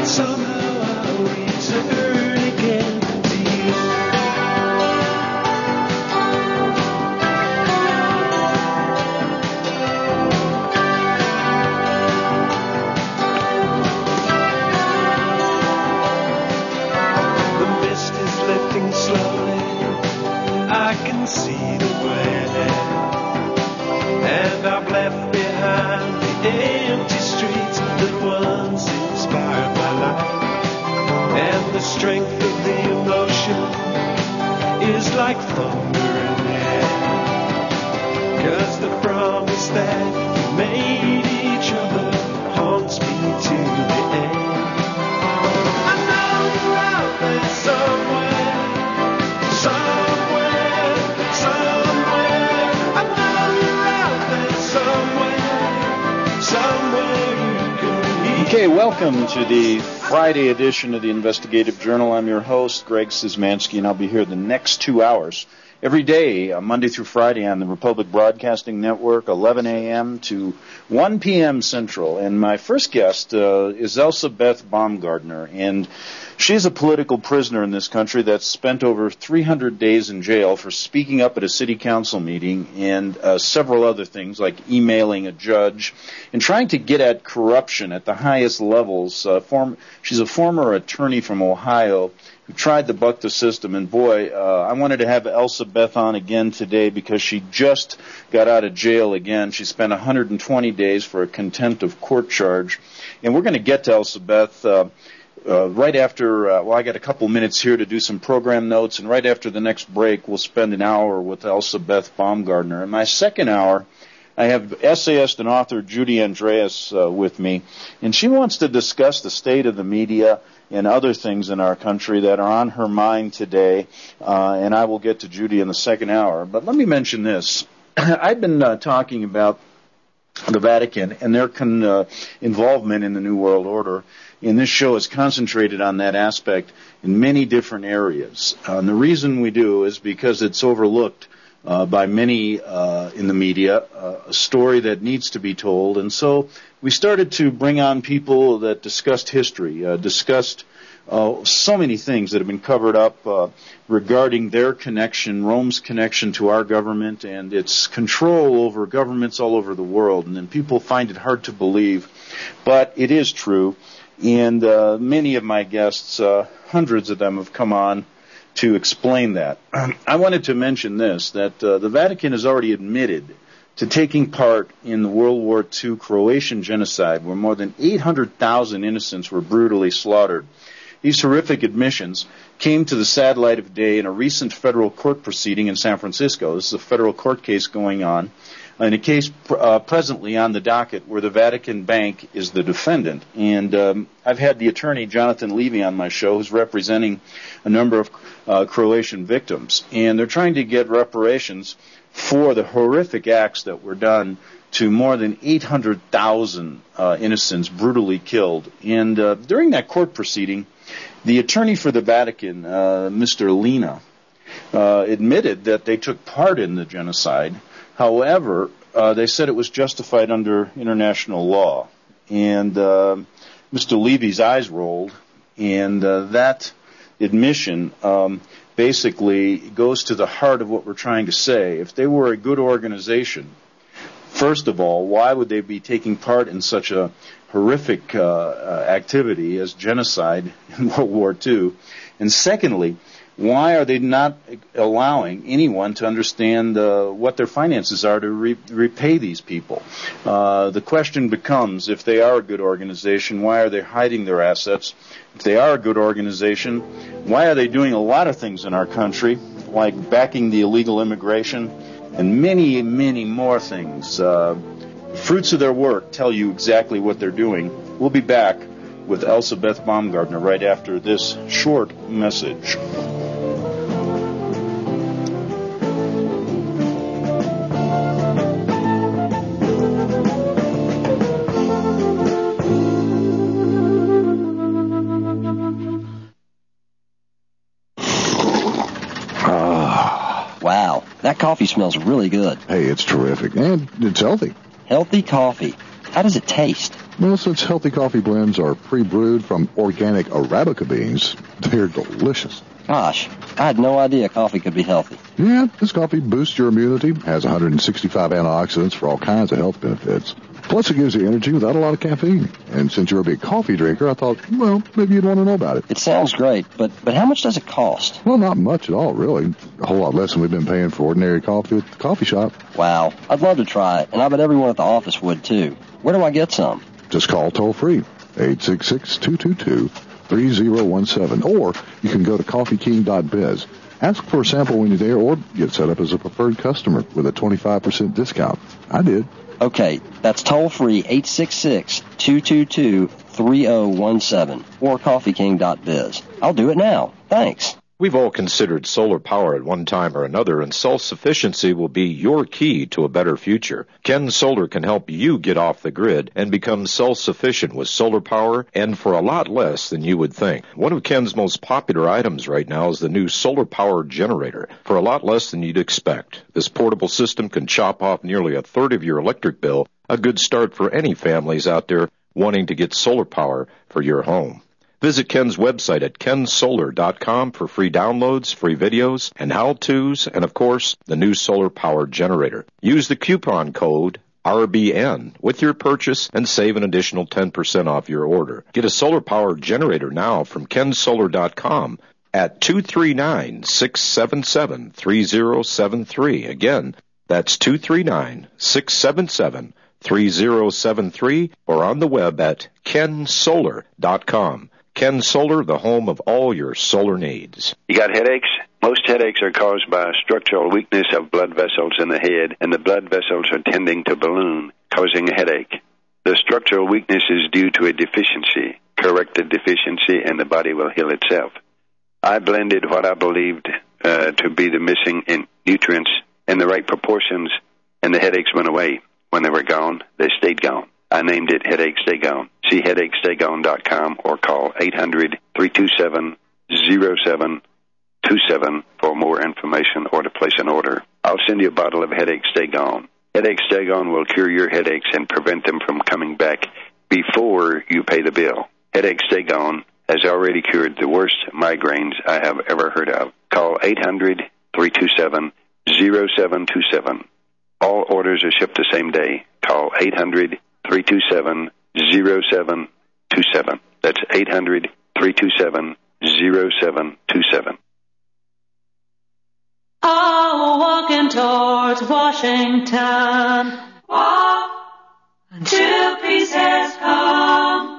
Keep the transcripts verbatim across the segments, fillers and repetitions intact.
Welcome to the Friday edition of the Investigative Journal. I'm your host, Greg Szymanski, and I'll be here the next two hours every day, uh, Monday through Friday on the Republic Broadcasting Network, eleven a.m. to one p.m. Central. And my first guest uh, is Elsabeth Baumgardner, and she's a political prisoner in this country that's spent over three hundred days in jail for speaking up at a city council meeting and uh, several other things like emailing a judge and trying to get at corruption at the highest levels. Uh, form, she's a former attorney from Ohio who tried to buck the system, and boy, uh, I wanted to have Elsabeth on again today because she just got out of jail again. She spent one hundred twenty days for a contempt of court charge, and we're going to get to Elsabeth uh, uh, right after, uh, well, I got a couple minutes here to do some program notes, and right after the next break, we'll spend an hour with Elsabeth Baumgardner. In my second hour, I have essayist and author Judy Andreas uh, with me, and she wants to discuss the state of the media and other things in our country that are on her mind today, uh, and I will get to Judy in the second hour. But let me mention this. I've been uh, talking about the Vatican and their con- uh, involvement in the New World Order, and this show is concentrated on that aspect in many different areas. Uh, and the reason we do is because it's overlooked Uh, by many uh, in the media, uh, a story that needs to be told. And so we started to bring on people that discussed history, uh, discussed uh, so many things that have been covered up uh, regarding their connection, Rome's connection to our government and its control over governments all over the world. And then people find it hard to believe, but it is true. And uh, many of my guests, uh, hundreds of them, have come on to explain that. I wanted to mention this, that uh, the Vatican has already admitted to taking part in the World War Two Croatian genocide, where more than eight hundred thousand innocents were brutally slaughtered. These horrific admissions came to the sad light of day in a recent federal court proceeding in San Francisco. This is a federal court case going on, in a case uh, presently on the docket where the Vatican Bank is the defendant. And um, I've had the attorney, Jonathan Levy, on my show, who's representing a number of uh, Croatian victims. And they're trying to get reparations for the horrific acts that were done to more than eight hundred thousand uh, innocents brutally killed. And uh, during that court proceeding, the attorney for the Vatican, uh, Mister Lina, uh, admitted that they took part in the genocide. However, uh, they said it was justified under international law. And uh, Mister Levy's eyes rolled, and uh, that admission um, basically goes to the heart of what we're trying to say. If they were a good organization, first of all, why would they be taking part in such a horrific uh, uh, activity as genocide in World War Two? And secondly, why are they not allowing anyone to understand uh, what their finances are to re- repay these people? Uh, the question becomes, if they are a good organization, why are they hiding their assets? If they are a good organization, why are they doing a lot of things in our country, like backing the illegal immigration and many, many more things? Uh, fruits of their work tell you exactly what they're doing. We'll be back with Elsabeth Baumgardner right after this short message. Wow, that coffee smells really good. Hey, it's terrific, and it's healthy. Healthy coffee. How does it taste? Well, since healthy coffee blends are pre-brewed from organic Arabica beans, they're delicious. Gosh, I had no idea coffee could be healthy. Yeah, this coffee boosts your immunity, has one hundred sixty-five antioxidants for all kinds of health benefits. Plus, it gives you energy without a lot of caffeine. And since you're a big coffee drinker, I thought, well, maybe you'd want to know about it. It sounds great, but, but how much does it cost? Well, not much at all, really. A whole lot less than we've been paying for ordinary coffee at the coffee shop. Wow, I'd love to try it, and I bet everyone at the office would, too. Where do I get some? Just call toll-free, eight six six, two two two, three zero one seven, or you can go to coffee king dot biz. Ask for a sample when you're there, or get set up as a preferred customer with a twenty-five percent discount. I did. Okay, that's toll-free, eight six six, two two two, three zero one seven, or coffee king dot biz. I'll do it now. Thanks. We've all considered solar power at one time or another, and self-sufficiency will be your key to a better future. Ken Solar can help you get off the grid and become self-sufficient with solar power, and for a lot less than you would think. One of Ken's most popular items right now is the new solar power generator, for a lot less than you'd expect. This portable system can chop off nearly a third of your electric bill, a good start for any families out there wanting to get solar power for your home. Visit Ken's website at ken solar dot com for free downloads, free videos, and how-tos, and, of course, the new solar power generator. Use the coupon code R B N with your purchase and save an additional ten percent off your order. Get a solar power generator now from ken solar dot com at two three nine, six seven seven, three zero seven three. Again, that's two three nine, six seven seven, three zero seven three, or on the web at ken solar dot com. Ken Solar, the home of all your solar needs. You got headaches? Most headaches are caused by structural weakness of blood vessels in the head, and the blood vessels are tending to balloon, causing a headache. The structural weakness is due to a deficiency. Correct the deficiency, and the body will heal itself. I blended what I believed uh, to be the missing in nutrients in the right proportions, and the headaches went away. When they were gone, they stayed gone. I named it Headache Stay Gone. See headache stay gone dot com or call eight hundred, three two seven, zero seven two seven for more information or to place an order. I'll send you a bottle of Headache Stay Gone. Headache Stay Gone will cure your headaches and prevent them from coming back before you pay the bill. Headache Stay Gone has already cured the worst migraines I have ever heard of. Call eight hundred, three two seven, zero seven two seven. All orders are shipped the same day. Call eight hundred, three two seven, zero seven two seven. That's eight hundred, three two seven, zero seven two seven. Oh, walking towards Washington. Walk until peace has come.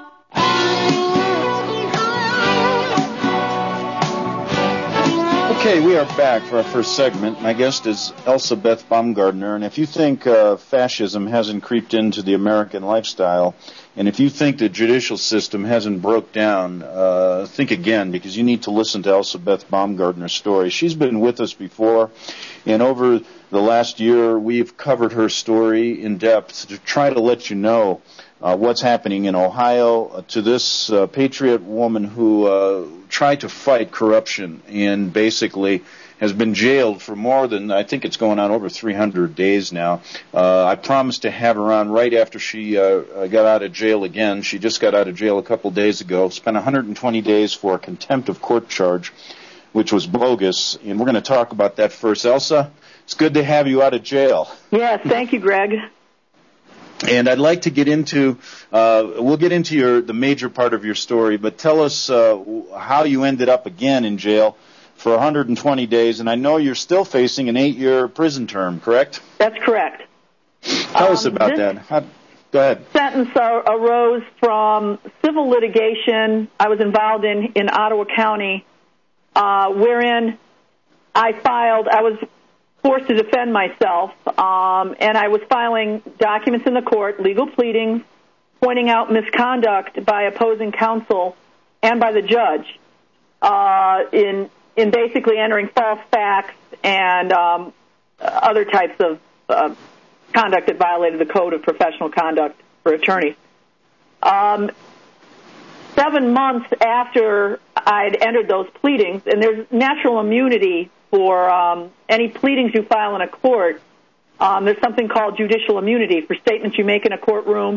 Okay, we are back for our first segment. My guest is Elsa Beth Baumgardner, and if you think uh, fascism hasn't creeped into the American lifestyle, and if you think the judicial system hasn't broke down, uh, think again, because you need to listen to Elsa Beth Baumgardner's story. She's been with us before, and over the last year we've covered her story in depth to try to let you know Uh, what's happening in Ohio, uh, to this uh, patriot woman who uh, tried to fight corruption and basically has been jailed for more than, I think it's going on over three hundred days now. Uh, I promised to have her on right after she uh, got out of jail again. She just got out of jail a couple days ago, spent one hundred twenty days for a contempt of court charge, which was bogus, and we're going to talk about that first. Elsa, it's good to have you out of jail. Yes, thank you, Greg. And I'd like to get into, uh, we'll get into your the major part of your story, but tell us uh, how you ended up again in jail for one hundred twenty days, and I know you're still facing an eight-year prison term, correct? That's correct. Tell um, us about that. How, go ahead. Sentence uh, arose from civil litigation I was involved in in Ottawa County, uh, wherein I filed, I was forced to defend myself, um, and I was filing documents in the court, legal pleadings, pointing out misconduct by opposing counsel and by the judge uh, in in basically entering false facts and um, other types of uh, conduct that violated the Code of Professional Conduct for attorneys. Um, seven months after I'd entered those pleadings, and there's natural immunity for um, any pleadings you file in a court. Um, there's something called judicial immunity for statements you make in a courtroom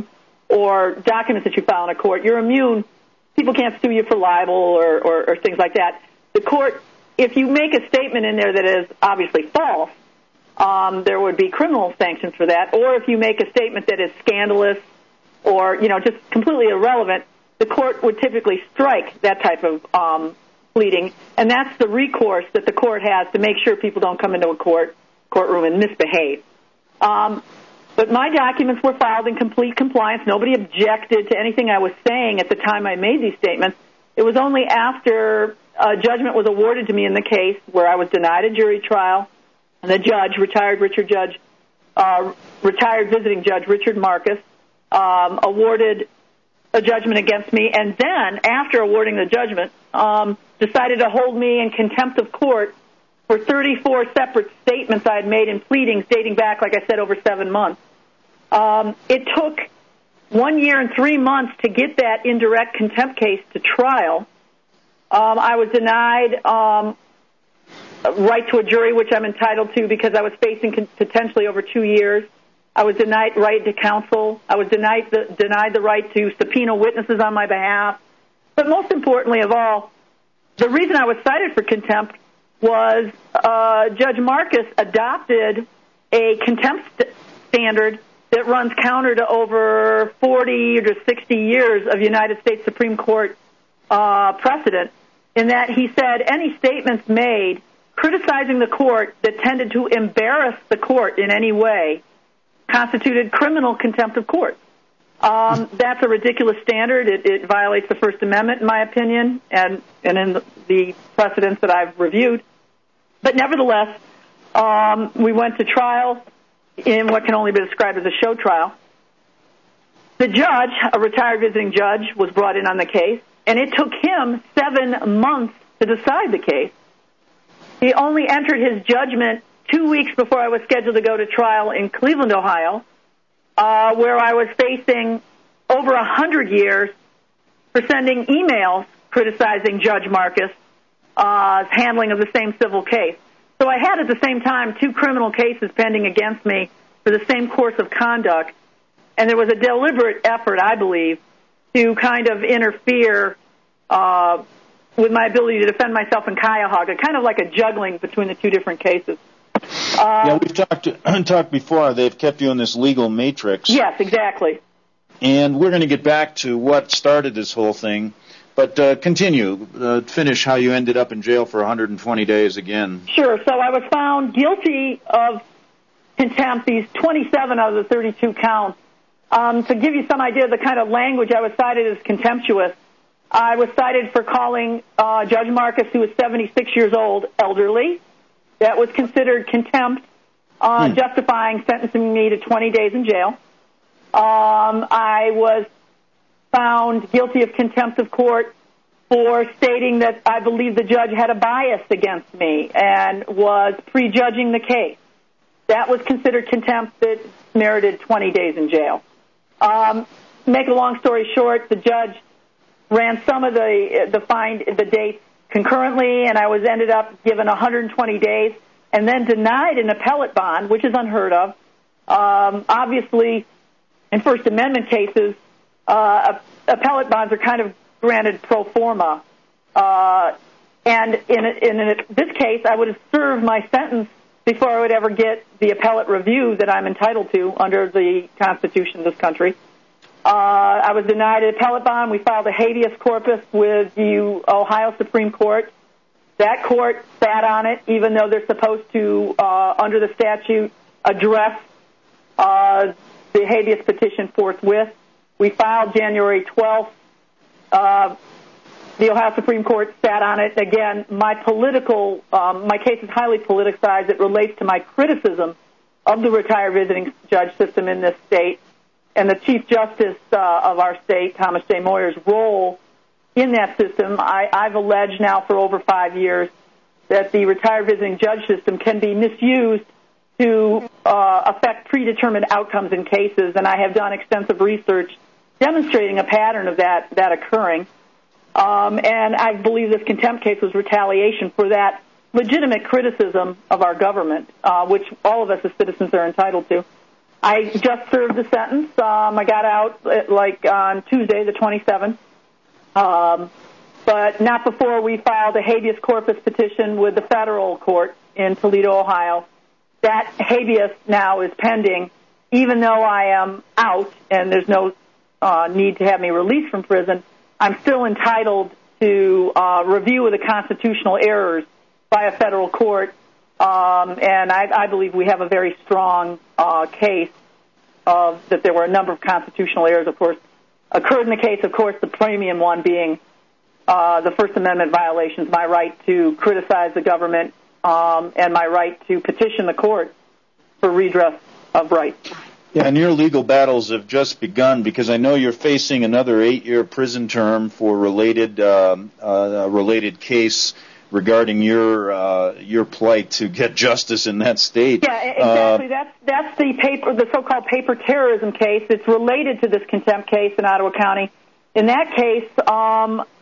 or documents that you file in a court, you're immune. People can't sue you for libel or, or, or things like that. The court, if you make a statement in there that is obviously false, um, there would be criminal sanctions for that. Or if you make a statement that is scandalous or, you know, just completely irrelevant, the court would typically strike that type of um, pleading. And that's the recourse that the court has to make sure people don't come into a court courtroom and misbehave. Um, but my documents were filed in complete compliance. Nobody objected to anything I was saying at the time I made these statements. It was only after a judgment was awarded to me in the case where I was denied a jury trial, and the judge, retired Richard Judge, uh, retired visiting judge Richard Marcus, um, awarded a judgment against me, and then, after awarding the judgment, um, decided to hold me in contempt of court for thirty-four separate statements I had made in pleadings dating back, like I said, over seven months. Um, it took one year and three months to get that indirect contempt case to trial. Um, I was denied um, a right to a jury, which I'm entitled to because I was facing con- potentially over two years. I was denied right to counsel. I was denied the, denied the right to subpoena witnesses on my behalf. But most importantly of all, the reason I was cited for contempt was uh, Judge Marcus adopted a contempt st- standard that runs counter to over forty to sixty years of United States Supreme Court uh, precedent, in that he said any statements made criticizing the court that tended to embarrass the court in any way constituted criminal contempt of court. Um, that's a ridiculous standard. It, it violates the First Amendment, in my opinion, and, and in the, the precedents that I've reviewed. But nevertheless, um, we went to trial in what can only be described as a show trial. The judge, a retired visiting judge, was brought in on the case, and it took him seven months to decide the case. He only entered his judgment two weeks before I was scheduled to go to trial in Cleveland, Ohio, uh, where I was facing over a hundred years for sending emails criticizing Judge Marcus' uh, handling of the same civil case. So I had at the same time two criminal cases pending against me for the same course of conduct, and there was a deliberate effort, I believe, to kind of interfere uh, with my ability to defend myself in Cuyahoga, kind of like a juggling between the two different cases. Uh, yeah, we've talked talked before. They've kept you in this legal matrix. Yes, exactly. And we're going to get back to what started this whole thing. But uh, continue, uh, finish how you ended up in jail for one hundred twenty days again. Sure. So I was found guilty of contempt, these twenty-seven out of the thirty-two counts. Um, to give you some idea of the kind of language I was cited as contemptuous, I was cited for calling uh, Judge Marcus, who was seventy-six years old, elderly. That was considered contempt, uh, hmm. justifying sentencing me to twenty days in jail. Um, I was found guilty of contempt of court for stating that I believe the judge had a bias against me and was prejudging the case. That was considered contempt that merited twenty days in jail. Um, make a long story short, the judge ran some of the the find the dates concurrently, and I was ended up given one hundred twenty days and then denied an appellate bond, which is unheard of. Um, obviously, in First Amendment cases, uh, appellate bonds are kind of granted pro forma. Uh, and in, in, in this case, I would have served my sentence before I would ever get the appellate review that I'm entitled to under the Constitution of this country. Uh, I was denied an appellate bond. We filed a habeas corpus with the Ohio Supreme Court. That court sat on it, even though they're supposed to, uh, under the statute, address uh, the habeas petition forthwith. We filed January twelfth. Uh, the Ohio Supreme Court sat on it. Again, my political, um, my case is highly politicized. It relates to my criticism of the retired visiting judge system in this state and the Chief Justice uh, of our state, Thomas J. Moyer's role in that system. I, I've alleged now for over five years that the retired visiting judge system can be misused to uh, affect predetermined outcomes in cases, and I have done extensive research demonstrating a pattern of that, that occurring. Um, and I believe this contempt case was retaliation for that legitimate criticism of our government, uh, which all of us as citizens are entitled to. I just served the sentence. Um, I got out at, like on Tuesday, the twenty-seventh, um, but not before we filed a habeas corpus petition with the federal court in Toledo, Ohio. That habeas now is pending, even though I am out and there's no uh, need to have me released from prison. I'm still entitled to uh, review of the constitutional errors by a federal court, um, and I, I believe we have a very strong uh, case of that there were a number of constitutional errors, of course, occurred in the case, of course, the premium one being uh, the First Amendment violations, my right to criticize the government, um, and my right to petition the court for redress of rights. Yeah, and your legal battles have just begun, because I know you're facing another eight-year prison term for related um, uh, related case regarding your uh, your plight to get justice in that state. Yeah, exactly. Uh, that's that's the paper, the so-called paper terrorism case. It's related to this contempt case in Ottawa County. In that case, um, uh,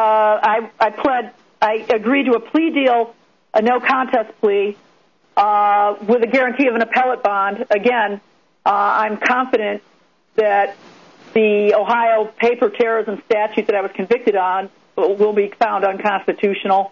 I I pled, I agreed to a plea deal, a no contest plea, uh, with a guarantee of an appellate bond. Again. Uh, I'm confident that the Ohio paper terrorism statute that I was convicted on will be found unconstitutional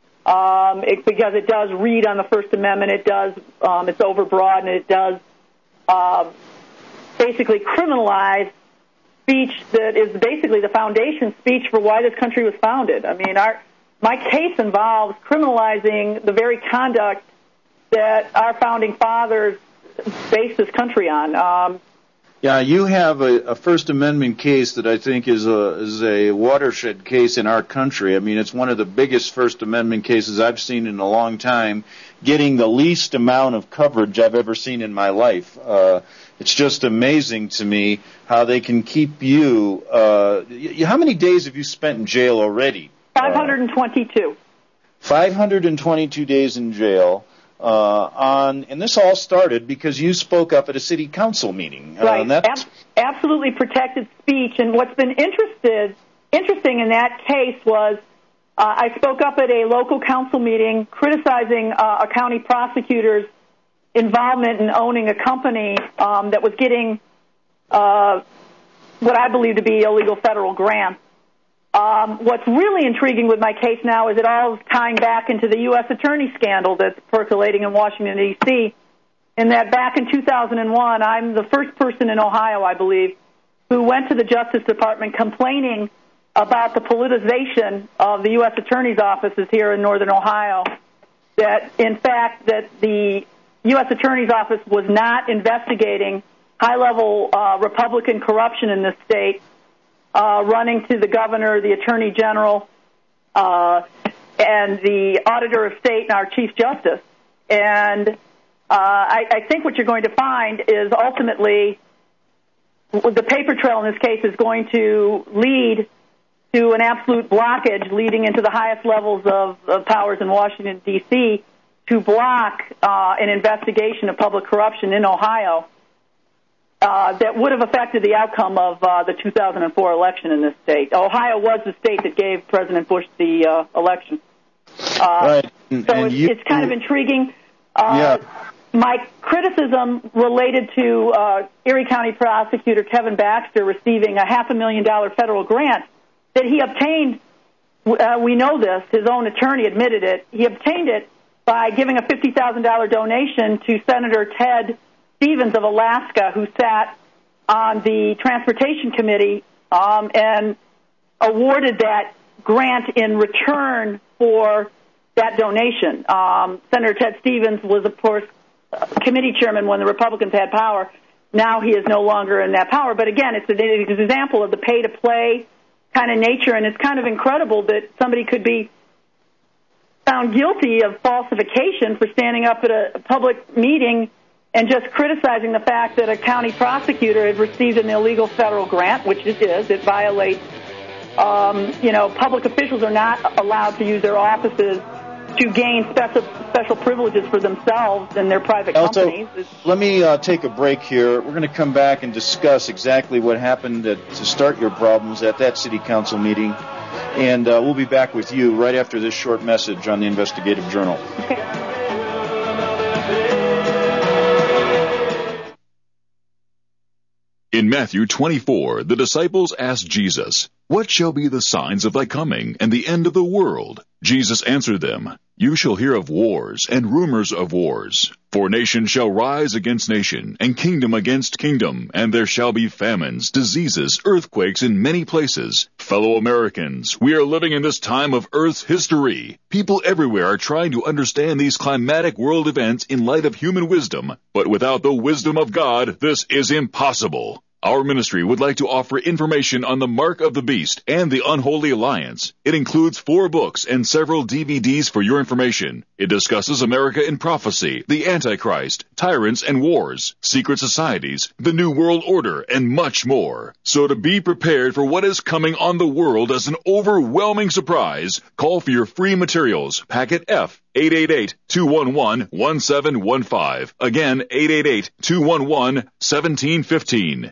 um, it, because it does read on the First Amendment. It does, um, it's overbroad, and it does uh, basically criminalize speech that is basically the foundation speech for why this country was founded. I mean, our my case involves criminalizing the very conduct that our founding fathers base this country on. Um, yeah, you have a, a First Amendment case that I think is a is a watershed case in our country. I mean, it's one of the biggest First Amendment cases I've seen in a long time, getting the least amount of coverage I've ever seen in my life. Uh, it's just amazing to me how they can keep you. Uh, how many days have you spent in jail already? five hundred twenty-two. Uh, five hundred twenty-two days in jail. Uh, on, and this all started because you spoke up at a city council meeting. Right, uh, and that's... Ab- absolutely protected speech. And what's been interested, interesting in that case was uh, I spoke up at a local council meeting criticizing uh, a county prosecutor's involvement in owning a company um, that was getting uh, what I believe to be illegal federal grants. Um, what's really intriguing with my case now is it all is tying back into the U S attorney scandal that's percolating in Washington, D C, in that back in two thousand one, I'm the first person in Ohio, I believe, who went to the Justice Department complaining about the politicization of the U S attorney's offices here in northern Ohio, that, in fact, that the U S attorney's office was not investigating high-level uh, Republican corruption in this state, Uh, running to the governor, the attorney general, uh, and the auditor of state and our chief justice. And uh, I, I think what you're going to find is ultimately the paper trail in this case is going to lead to an absolute blockage leading into the highest levels of, of powers in Washington, D C, to block uh, an investigation of public corruption in Ohio. Uh, that would have affected the outcome of uh, the two thousand four election in this state. Ohio was the state that gave President Bush the uh, election. Uh, right. And, so and it's, you, it's kind of intriguing. Uh, yeah. My criticism related to uh, Erie County Prosecutor Kevin Baxter receiving a half a million dollar federal grant that he obtained, uh, we know this, his own attorney admitted it, he obtained it by giving a fifty thousand dollars donation to Senator Ted Stevens of Alaska, who sat on the Transportation Committee um, and awarded that grant in return for that donation. Um, Senator Ted Stevens was, of course, committee chairman when the Republicans had power. Now he is no longer in that power. But again, it's an, it's an example of the pay-to-play kind of nature, and it's kind of incredible that somebody could be found guilty of falsification for standing up at a public meeting and just criticizing the fact that a county prosecutor had received an illegal federal grant, which it is. It violates, um, you know, public officials are not allowed to use their offices to gain special special privileges for themselves and their private also, companies. Let me uh, take a break here. We're going to come back and discuss exactly what happened at, to start your problems at that city council meeting. And uh, we'll be back with you right after this short message on the Investigative Journal. Okay. In Matthew twenty-four, the disciples asked Jesus, "What shall be the signs of thy coming and the end of the world?" Jesus answered them, "You shall hear of wars and rumors of wars. For nation shall rise against nation, and kingdom against kingdom, and there shall be famines, diseases, earthquakes in many places. Fellow Americans, we are living in this time of Earth's history. People everywhere are trying to understand these climatic world events in light of human wisdom, but without the wisdom of God, this is impossible. Our ministry would like to offer information on the Mark of the Beast and the Unholy Alliance. It includes four books and several D V Ds for your information. It discusses America in prophecy, the Antichrist, tyrants and wars, secret societies, the New World Order, and much more. So to be prepared for what is coming on the world as an overwhelming surprise, call for your free materials, packet F, eight eight eight, two one one, one seven one five. Again, eight eight eight, two one one, one seven one five.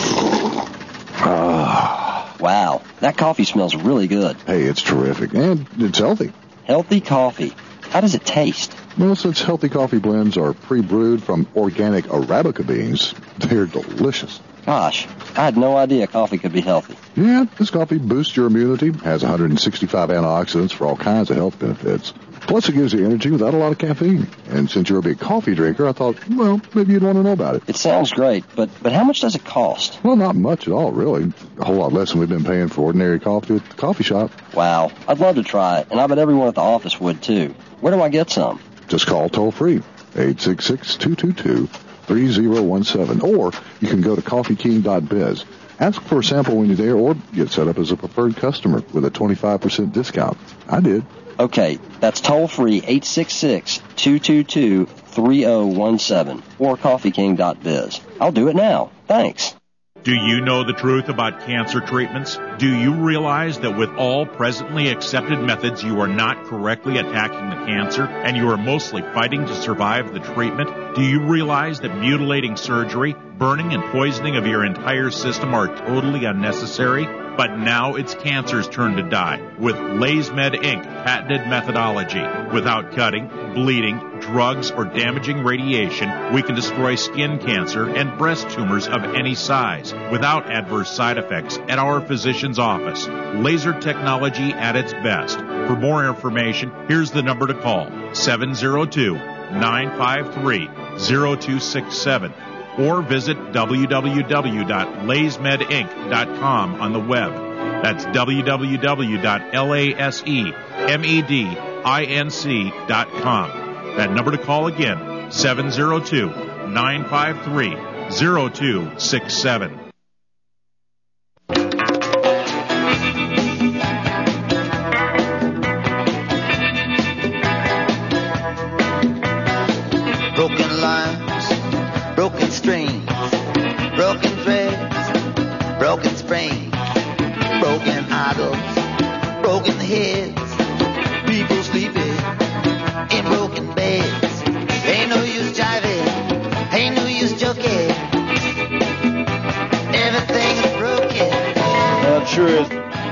Ah. Wow, that coffee smells really good. Hey, it's terrific, and it's healthy. Healthy coffee. How does it taste? Well, since healthy coffee blends are pre-brewed from organic Arabica beans, they're delicious. Gosh, I had no idea coffee could be healthy. Yeah, this coffee boosts your immunity, has one hundred sixty-five antioxidants for all kinds of health benefits. Plus, it gives you energy without a lot of caffeine. And since you're a big coffee drinker, I thought, well, maybe you'd want to know about it. It sounds great, but, but how much does it cost? Well, not much at all, really. A whole lot less than we've been paying for ordinary coffee at the coffee shop. Wow, I'd love to try it, and I bet everyone at the office would, too. Where do I get some? Just call toll-free, eight six six, two two two, three zero one seven, or you can go to coffee king dot biz. Ask for a sample when you're there, or get set up as a preferred customer with a twenty-five percent discount. I did. Okay, that's toll-free, eight six six, two two two, three zero one seven, or coffee king dot biz. I'll do it now. Thanks. Do you know the truth about cancer treatments? Do you realize that with all presently accepted methods, you are not correctly attacking the cancer, and you are mostly fighting to survive the treatment? Do you realize that mutilating surgery, burning and poisoning of your entire system are totally unnecessary? But now it's cancer's turn to die with LaysMed Incorporated's patented methodology. Without cutting, bleeding, drugs, or damaging radiation, we can destroy skin cancer and breast tumors of any size without adverse side effects at our physician's office. Laser technology at its best. For more information, here's the number to call, seven zero two, nine five three, zero two six seven. Or visit w w w dot lays med inc dot com on the web. That's w w w dot lasemed inc dot com. That number to call again, seven zero two, nine five three, zero two six seven. Broken lines, broken strings, broken threads, broken springs, broken idols, broken heads, people sleeping in broken beds. Ain't no use jiving, ain't no use joking. Everything is broken. That sure is.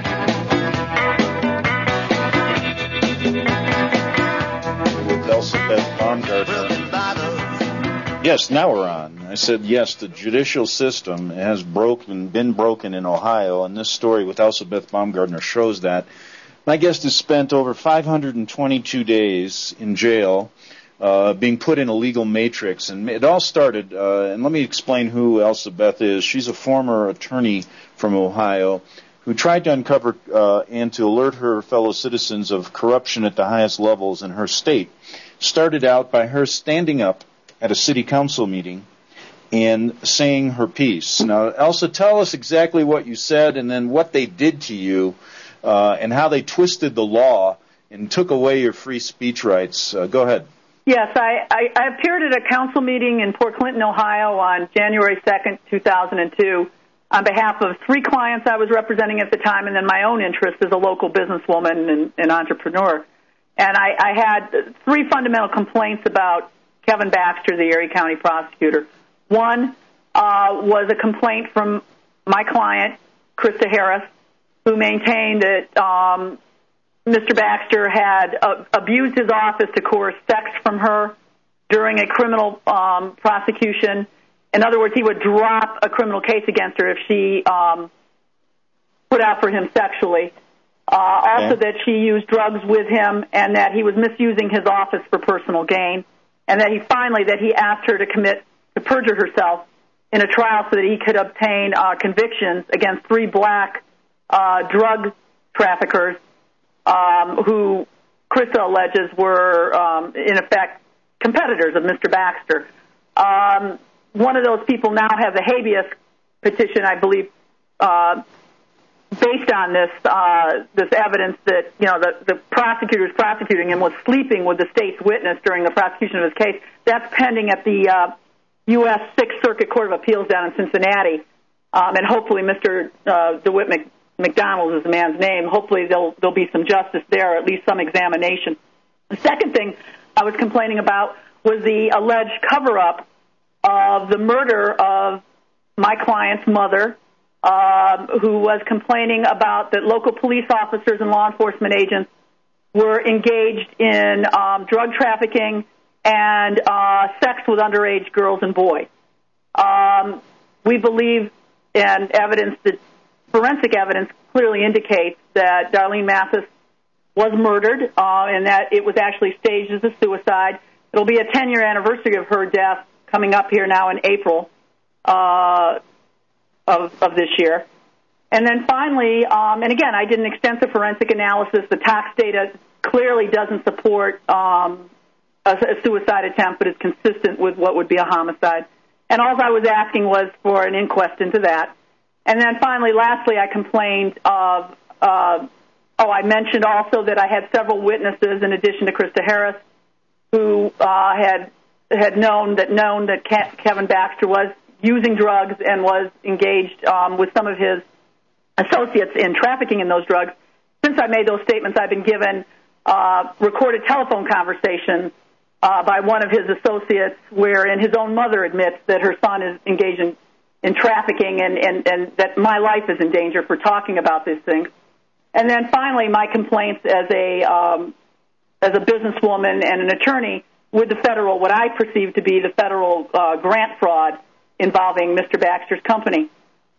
With Elspeth Baumgartner. Yes, now we're on. I said yes, the judicial system has broken, been broken in Ohio, and this story with Elspeth Baumgartner shows that. My guest has spent over five hundred twenty-two days in jail, uh, being put in a legal matrix, and it all started, uh, and let me explain who Elspeth is. She's a former attorney from Ohio who tried to uncover uh, and to alert her fellow citizens of corruption at the highest levels in her state. Started out by her standing up at a city council meeting and saying her piece. Now, Elsa, tell us exactly what you said and then what they did to you uh, and how they twisted the law and took away your free speech rights. Uh, go ahead. Yes, I, I, I appeared at a council meeting in Port Clinton, Ohio on January second, two thousand two on behalf of three clients I was representing at the time and then my own interest as a local businesswoman and, and entrepreneur. And I, I had three fundamental complaints about Kevin Baxter, the Erie County prosecutor. One uh, was a complaint from my client, Krista Harris, who maintained that um, Mister Baxter had uh, abused his office to coerce sex from her during a criminal um, prosecution in other words, he would drop a criminal case against her if she um, put out for him sexually. Uh, also okay. that she used drugs with him and that he was misusing his office for personal gain, and that he finally, that he asked her to commit, to perjure herself in a trial so that he could obtain uh, convictions against three black uh, drug traffickers um, who Krista alleges were, um, in effect, competitors of Mister Baxter. Um, one of those people now has a habeas petition, I believe, uh, based on this uh, this evidence that, you know, the, the prosecutor who's prosecuting him was sleeping with the state's witness during the prosecution of his case. That's pending at the uh, U S Sixth Circuit Court of Appeals down in Cincinnati, um, and hopefully Mister Uh, DeWitt Mc, McDonald is the man's name. Hopefully there'll, there'll be some justice there, or at least some examination. The second thing I was complaining about was the alleged cover-up of the murder of my client's mother, uh, who was complaining about that local police officers and law enforcement agents were engaged in um, drug trafficking and uh, sex with underage girls and boys. Um, we believe, and evidence that forensic evidence clearly indicates that Darlene Mathis was murdered, uh, and that it was actually staged as a suicide. It'll be a ten-year anniversary of her death coming up here now in April uh, of, of this year. And then finally, um, and again, I did an extensive forensic analysis. The tox data clearly doesn't support um, a, a suicide attempt, but it's consistent with what would be a homicide. And all I was asking was for an inquest into that. And then finally, lastly, I complained of, uh, oh, I mentioned also that I had several witnesses, in addition to Krista Harris, who uh, had had known that known that Kevin Baxter was using drugs and was engaged um, with some of his associates in trafficking in those drugs. Since I made those statements, I've been given uh, recorded telephone conversations uh, by one of his associates wherein his own mother admits that her son is engaged in, in trafficking and, and, and that my life is in danger for talking about these things. And then finally, my complaints as a um, as a businesswoman and an attorney with the federal, what I perceive to be the federal uh, grant fraud involving Mister Baxter's company.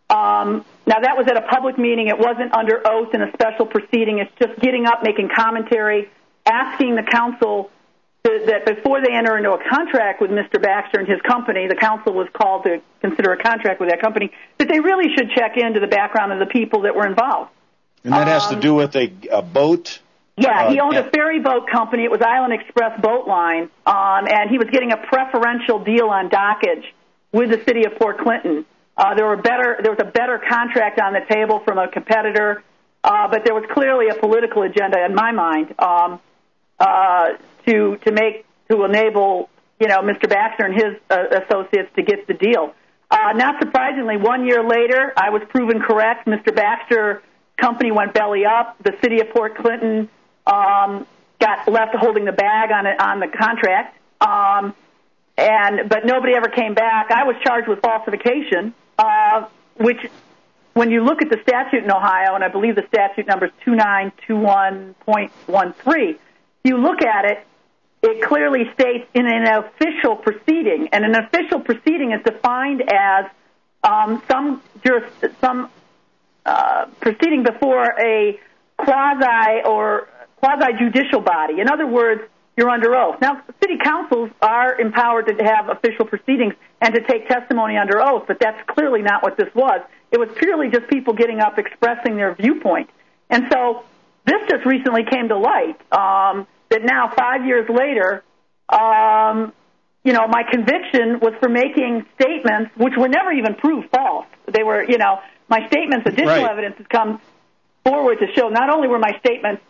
Um, now, that was at a public meeting. It wasn't under oath in a special proceeding. It's just getting up, making commentary, asking the council to, that before they enter into a contract with Mister Baxter and his company, the council was called to consider a contract with that company, that they really should check into the background of the people that were involved. And that has to do with a, a boat? Yeah, he uh, owned yeah. a ferry boat company. It was Island Express Boat Line, um, and he was getting a preferential deal on dockage with the city of Port Clinton. Uh, there were better. There was a better contract on the table from a competitor, uh, but there was clearly a political agenda in my mind um, uh, to to make to enable you know Mister Baxter and his uh, associates to get the deal. Uh, not surprisingly, one year later, I was proven correct. Mister Baxter company went belly up. The city of Port Clinton um, got left holding the bag on it, on the contract, um, and but nobody ever came back. I was charged with falsification, uh, which, when you look at the statute in Ohio, and I believe the statute number is two nine two one point one three, if you look at it, it clearly states in an official proceeding, and an official proceeding is defined as um, some juris, some uh, proceeding before a quasi or quasi-judicial body. In other words, you're under oath. Now, city councils are empowered to have official proceedings and to take testimony under oath, but that's clearly not what this was. It was purely just people getting up, expressing their viewpoint. And so this just recently came to light, um, that now, five years later, um, you know, my conviction was for making statements which were never even proved false. They were, you know, my statements, additional Right. evidence has come forward to show not only were my statements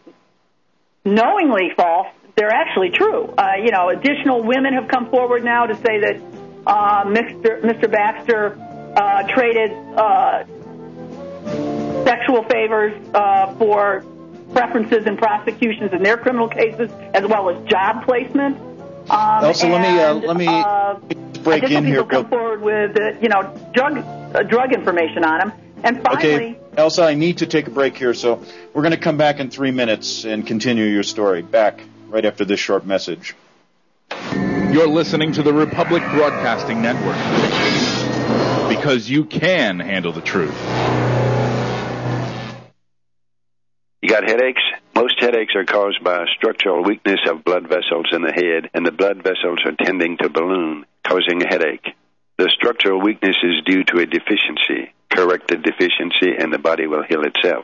knowingly false, they're actually true. Uh, you know, additional women have come forward now to say that uh, Mister Mister Baxter uh, traded uh, sexual favors uh, for preferences and prosecutions in their criminal cases, as well as job placement. Um, Elsa, and, let me uh, let me uh, break in here. People come forward with uh, you know drug uh, drug information on them, and finally. Okay, Elsa, I need to take a break here, so we're going to come back in three minutes and continue your story. Back right after this short message. You're listening to the Republic Broadcasting Network. because you can handle the truth. You got headaches? Most headaches are caused by a structural weakness of blood vessels in the head, and the blood vessels are tending to balloon, causing a headache. The structural weakness is due to a deficiency. Correct the deficiency, and the body will heal itself.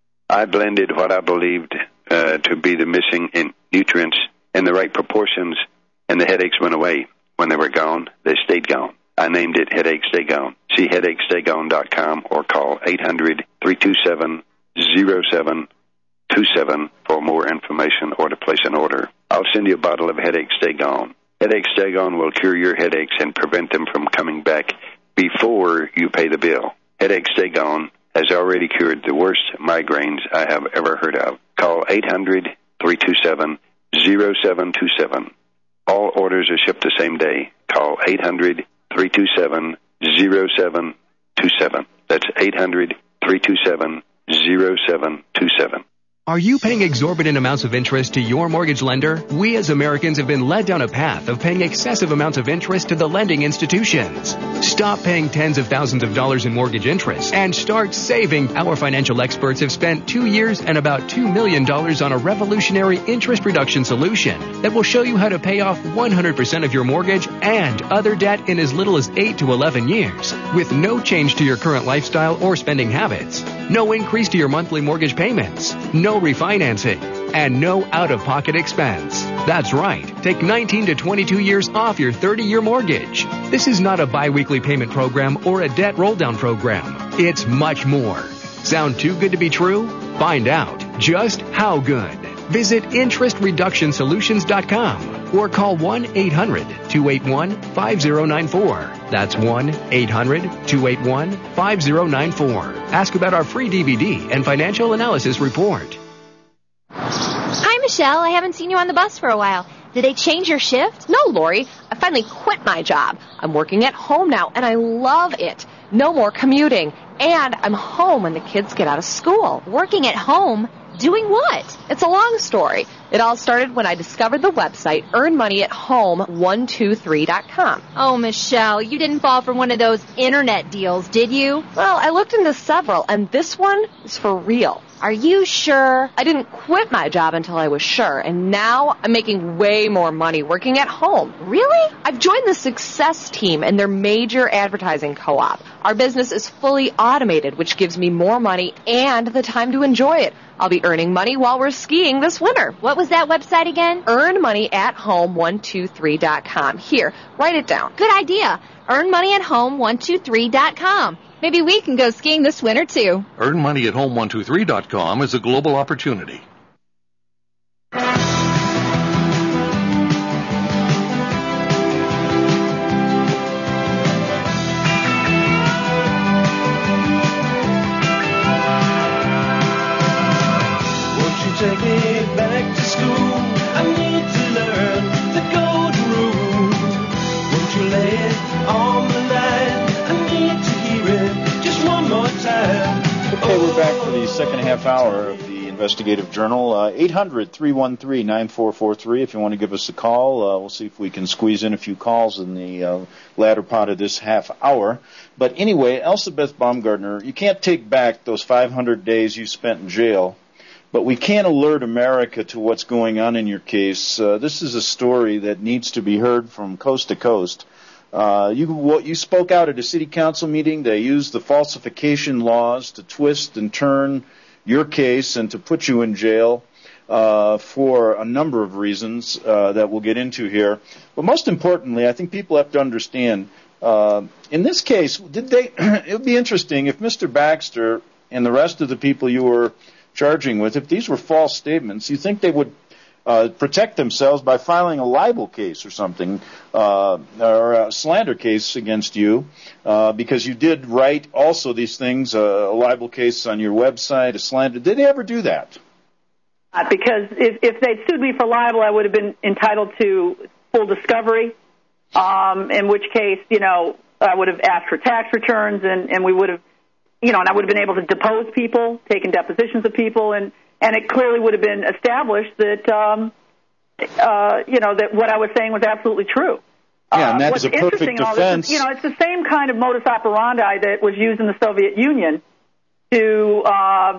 I blended what I believed uh, to be the missing in nutrients in the right proportions, and the headaches went away. When they were gone, they stayed gone. I named it Headache Stay Gone. See headache stay gone dot com or call eight hundred, three two seven, zero seven two seven for more information or to place an order. I'll send you a bottle of Headache Stay Gone. Headache Stay Gone will cure your headaches and prevent them from coming back before you pay the bill. Headache Stay Gone has already cured the worst migraines I have ever heard of. Call eight hundred, three two seven, zero seven two seven. All orders are shipped the same day. Call eight hundred, three two seven, zero seven two seven. That's eight hundred, three two seven, zero seven two seven. Are you paying exorbitant amounts of interest to your mortgage lender? We as Americans have been led down a path of paying excessive amounts of interest to the lending institutions. Stop paying tens of thousands of dollars in mortgage interest and start saving. Our financial experts have spent two years and about two million dollars on a revolutionary interest reduction solution that will show you how to pay off one hundred percent of your mortgage and other debt in as little as eight to eleven years with no change to your current lifestyle or spending habits, no increase to your monthly mortgage payments, no refinancing, and no out-of-pocket expense. That's right. Take nineteen to twenty-two years off your thirty-year mortgage. This is not a bi-weekly payment program or a debt roll-down program. It's much more. Sound too good to be true? Find out just how good. Visit interest reduction solutions dot com or call one eight hundred, two eight one, five zero nine four. That's one eight hundred, two eight one, five zero nine four. Ask about our free D V D and financial analysis report. Hi, Michelle. I haven't seen you on the bus for a while. Did they change your shift? No, Lori. I finally quit my job. I'm working at home now, and I love it. No more commuting. And I'm home when the kids get out of school. Working at home? Doing what? It's a long story. It all started when I discovered the website earn money at home one two three dot com. Oh, Michelle, you didn't fall for one of those internet deals, did you? Well, I looked into several, and this one is for real. Are you sure? I didn't quit my job until I was sure, and now I'm making way more money working at home. Really? I've joined the Success Team and their major advertising co-op. Our business is fully automated, which gives me more money and the time to enjoy it. I'll be earning money while we're skiing this winter. What was that website again? earn money at home one two three dot com. Here, write it down. Good idea. earn money at home one two three dot com. Maybe we can go skiing this winter, too. earn money at home one two three dot com is a global opportunity. Take me back to school. I need to learn the golden rule. Won't you lay it on the line? I need to hear it just one more time. Okay, we're back for the second half hour of the Investigative Journal. Uh, eight hundred, three one three, nine four four three if you want to give us a call. Uh, we'll see if we can squeeze in a few calls in the uh, latter part of this half hour. But anyway, Elizabeth Baumgartner, you can't take back those five hundred days you spent in jail. But we can't alert America to what's going on in your case. Uh, this is a story that needs to be heard from coast to coast. Uh, you what, you spoke out at a city council meeting. They used the falsification laws to twist and turn your case and to put you in jail uh, for a number of reasons uh, that we'll get into here. But most importantly, I think people have to understand, uh, in this case, did they? It would be interesting if Mister Baxter and the rest of the people you were charging with, if these were false statements, you think they would uh, protect themselves by filing a libel case or something, uh, or a slander case against you, uh, because you did write also these things, uh, a libel case on your website, a slander. Did they ever do that? Uh, because if, if they'd sued me for libel, I would have been entitled to full discovery, um, in which case, you know, I would have asked for tax returns, and, and we would have You know, and I would have been able to depose people, taken depositions of people, and, and it clearly would have been established that, um, uh, you know, that what I was saying was absolutely true. Yeah, and uh, that what's is a perfect interesting in all defense. this is, you know, it's the same kind of modus operandi that was used in the Soviet Union to uh,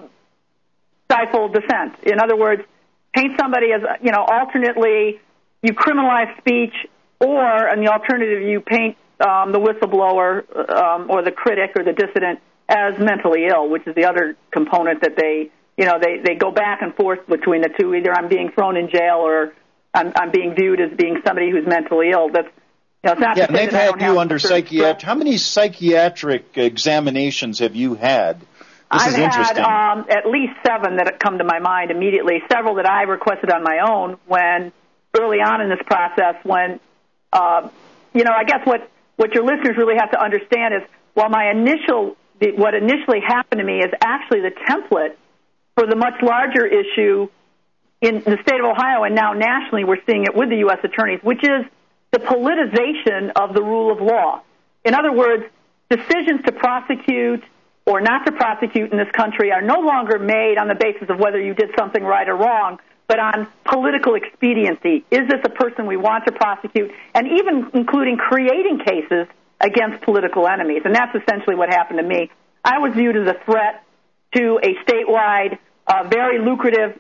stifle dissent. In other words, paint somebody as, you know, alternately you criminalize speech, or, and the alternative, you paint um, the whistleblower um, or the critic or the dissident as mentally ill, which is the other component that they, you know, they, they go back and forth between the two. Either I'm being thrown in jail or I'm, I'm being viewed as being somebody who's mentally ill. That's, you know, it's not yeah, to say they've that I don't had you have under certain psychiatric. How many psychiatric examinations have you had? This I've is interesting. had um, at least seven that come to my mind immediately, several that I requested on my own when, early on in this process, when, uh, you know, I guess what, what your listeners really have to understand is, while my initial, the, what initially happened to me is actually the template for the much larger issue in the state of Ohio, and now nationally we're seeing it with the U S attorneys, which is the politicization of the rule of law. In other words, decisions to prosecute or not to prosecute in this country are no longer made on the basis of whether you did something right or wrong, but on political expediency. Is this a person we want to prosecute? And even including creating cases against political enemies. And that's essentially what happened to me. I was viewed as a threat to a statewide, uh, very lucrative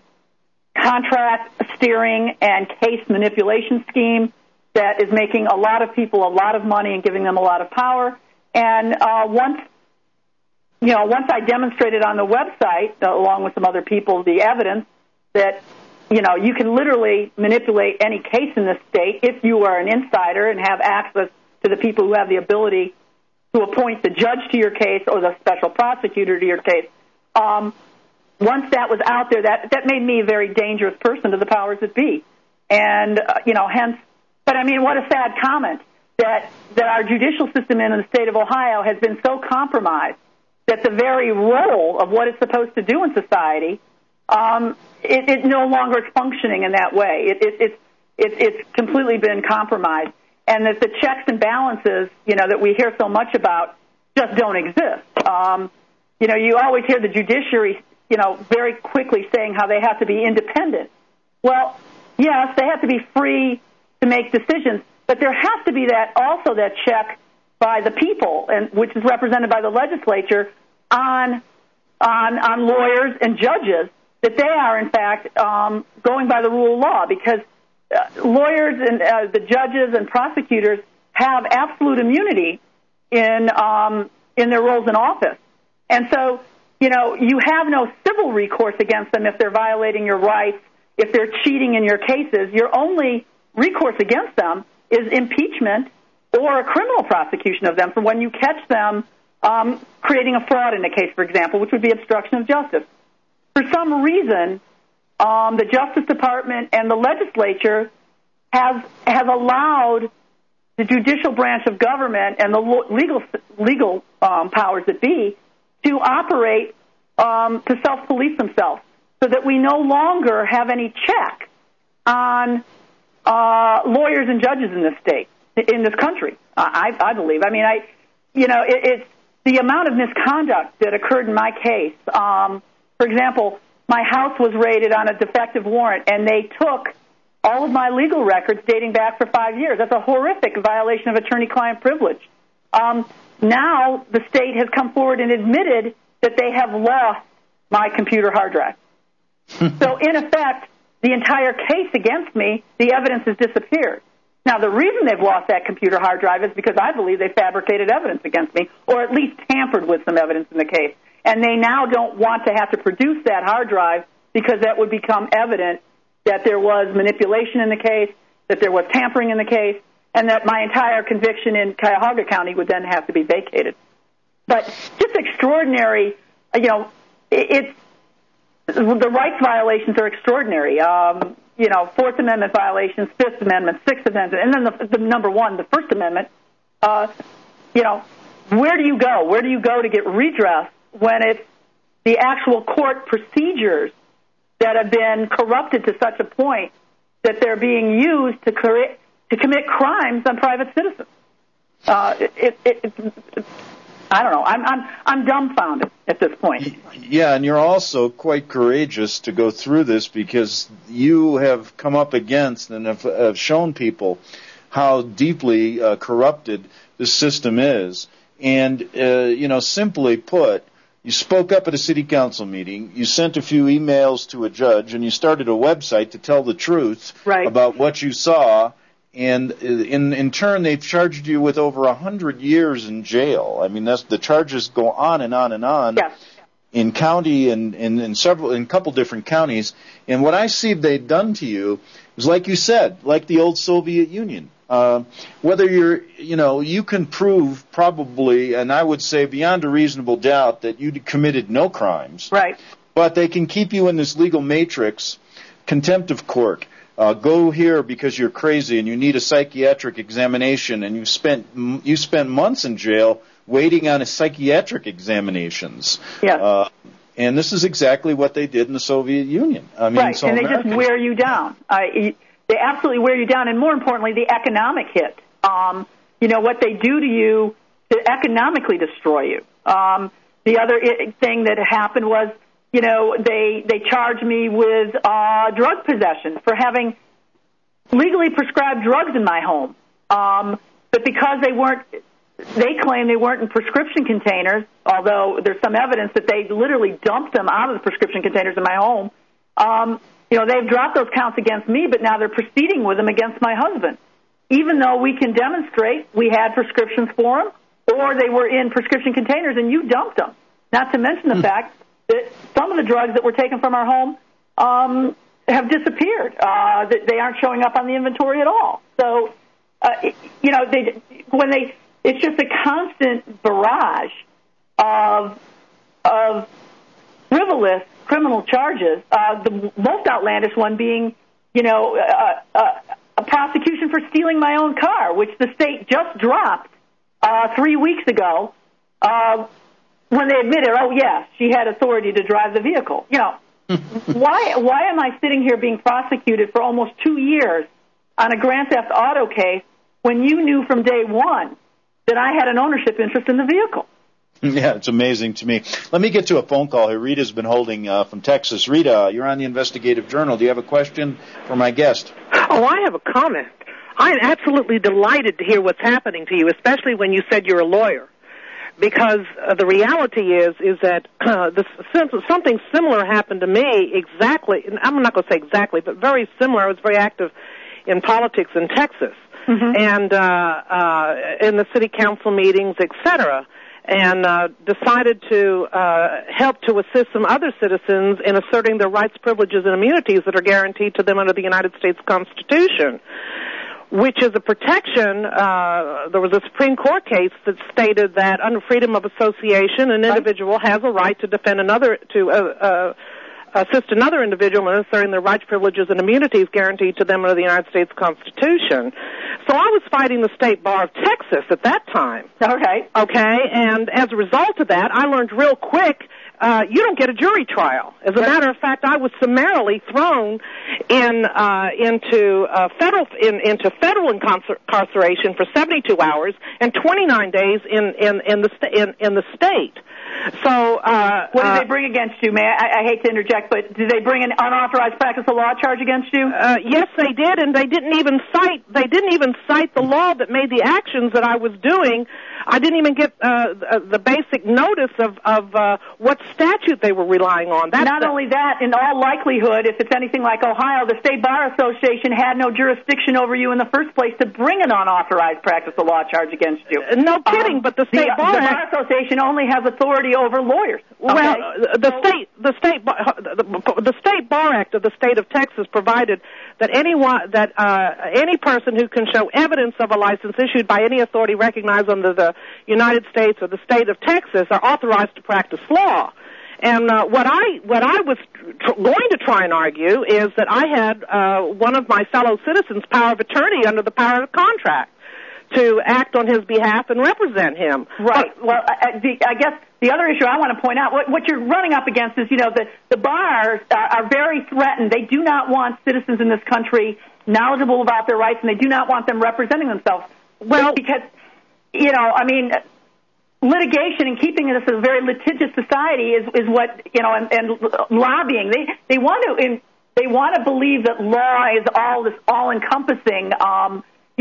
contract steering and case manipulation scheme that is making a lot of people a lot of money and giving them a lot of power. And uh, once You know, once I demonstrated on the website, uh, along with some other people, the evidence that, you know, you can literally manipulate any case in this state if you are an insider and have access to the people who have the ability to appoint the judge to your case or the special prosecutor to your case. Um, once that was out there, that, that made me a very dangerous person to the powers that be. And, uh, you know, hence, but I mean, what a sad comment that, that our judicial system in the state of Ohio has been so compromised that the very role of what it's supposed to do in society, um, it, it no longer is functioning in that way. It, it, it, it, it's completely been compromised. And that the checks and balances, you know, that we hear so much about just don't exist. Um, you know, you always hear the judiciary, you know, very quickly saying how they have to be independent. Well, yes, they have to be free to make decisions, but there has to be that also that check by the people, and which is represented by the legislature, on on on lawyers and judges, that they are in fact um, going by the rule of law, because uh, lawyers and uh, the judges and prosecutors have absolute immunity in um, in their roles in office, and so you know you have no civil recourse against them if they're violating your rights, if they're cheating in your cases. Your only recourse against them is impeachment or a criminal prosecution of them for when you catch them um, creating a fraud in a case, for example, which would be obstruction of justice. For some reason, um, the Justice Department and the legislature has has allowed the judicial branch of government and the lo- legal legal um, powers that be to operate um, to self-police themselves, so that we no longer have any check on uh, lawyers and judges in this state. In this country, I, I believe. I mean, I, you know, it, it's the amount of misconduct that occurred in my case. Um, for example, my house was raided on a defective warrant, and they took all of my legal records dating back for five years. That's a horrific violation of attorney-client privilege. Um, now the state has come forward and admitted that they have lost my computer hard drive. So, in effect, the entire case against me, the evidence has disappeared. Now, the reason they've lost that computer hard drive is because I believe they fabricated evidence against me, or at least tampered with some evidence in the case. And they now don't want to have to produce that hard drive, because that would become evident that there was manipulation in the case, that there was tampering in the case, and that my entire conviction in Cuyahoga County would then have to be vacated. But just extraordinary, you know, it, it's, the rights violations are extraordinary. Um, you know, Fourth Amendment violations, Fifth Amendment, Sixth Amendment, and then the, the number one, the First Amendment. Uh, you know, where do you go? Where do you go to get redress when it's the actual court procedures that have been corrupted to such a point that they're being used to, cre- to commit crimes on private citizens? Uh, it, it, it, it, I don't know. I'm, I'm, I'm dumbfounded at this point. Yeah, and you're also quite courageous to go through this, because you have come up against and have, have shown people how deeply uh, corrupted the system is. And, uh, you know, simply put, you spoke up at a city council meeting, you sent a few emails to a judge, and you started a website to tell the truth right. about what you saw. And in in turn, they've charged you with over a hundred years in jail. I mean, that's the charges go on and on and on. Yes. In county and in, in several, in a couple different counties. And what I see they've done to you is, like you said, like the old Soviet Union. Uh, whether you're, you know, you can prove probably, and I would say beyond a reasonable doubt, that you committed no crimes. Right. But they can keep you in this legal matrix, contempt of court. Uh, go here because you're crazy and you need a psychiatric examination, and you spent you spent months in jail waiting on a psychiatric examinations. Yeah. Uh, and this is exactly what they did in the Soviet Union. I mean, right, so and they Americans, just wear you down. Uh, they absolutely wear you down, and more importantly, the economic hit. Um, you know, what they do to you to economically destroy you. Um, the other I- thing that happened was, you know, they they charged me with uh, drug possession for having legally prescribed drugs in my home. Um, but because they weren't, they claim they weren't in prescription containers, although there's some evidence that they literally dumped them out of the prescription containers in my home. Um, you know, they've dropped those counts against me, but now they're proceeding with them against my husband, even though we can demonstrate we had prescriptions for them, or they were in prescription containers and you dumped them. Not to mention the mm. fact that some of the drugs that were taken from our home um, have disappeared. Uh, that they aren't showing up on the inventory at all. So, uh, it, you know, they, when they, it's just a constant barrage of of frivolous criminal charges. Uh, the most outlandish one being, you know, uh, uh, a prosecution for stealing my own car, which the state just dropped uh, three weeks ago. Uh, when they admitted, oh, yes, she had authority to drive the vehicle. You know, why why am I sitting here being prosecuted for almost two years on a Grand Theft Auto case when you knew from day one that I had an ownership interest in the vehicle? Yeah, it's amazing to me. Let me get to a phone call here. Rita's been holding uh, from Texas. Rita, you're on the Investigative Journal. Do you have a question for my guest? Oh, I have a comment. I am absolutely delighted to hear what's happening to you, especially when you said you're a lawyer. Because uh, the reality is is that uh, this, something similar happened to me exactly, I'm not going to say exactly, but very similar. I was very active in politics in Texas mm-hmm. and uh, uh, in the city council meetings, et cetera, and uh, decided to uh, help to assist some other citizens in asserting their rights, privileges, and immunities that are guaranteed to them under the United States Constitution, which is a protection. Uh, there was a Supreme Court case that stated that under freedom of association, an individual has a right to defend another, to uh, uh, assist another individual in asserting their rights, privileges, and immunities guaranteed to them under the United States Constitution. So I was fighting the State Bar of Texas at that time. Okay. Okay, and as a result of that, I learned real quick Uh, you don't get a jury trial. As a matter of fact, I was summarily thrown in uh, into uh, federal in, into federal incarceration for seventy-two hours and twenty-nine days in in in the sta- in, in the state. So, uh, what did uh, they bring against you, man? I, I hate to interject, but did they bring an unauthorized practice of law charge against you? Uh, yes, they did, and they didn't even cite they didn't even cite the law that made the actions that I was doing. I didn't even get uh, the basic notice of of uh, what statute they were relying on. That's Not the, only that, in all likelihood, if it's anything like Ohio, the State Bar Association had no jurisdiction over you in the first place to bring an unauthorized practice of law charge against you. No kidding, um, but the State the, Bar, the Bar Association only has authority over lawyers. Okay? Well, the state the state the, the State Bar Act of the state of Texas provided that anyone that uh, any person who can show evidence of a license issued by any authority recognized under the United States or the state of Texas are authorized to practice law. And uh, what I what I was tr- going to try and argue is that I had uh, one of my fellow citizens' power of attorney under the power of contract to act on his behalf and represent him. Right. But, well, I, the, I guess the other issue I want to point out, what, what you're running up against is, you know, the, the bars are, are very threatened. They do not want citizens in this country knowledgeable about their rights, and they do not want them representing themselves. Well, because, you know, I mean, litigation and keeping this a very litigious society is, is what, you know, and, and lobbying. They they want to in, they want to believe that law is all this all encompassing. Um,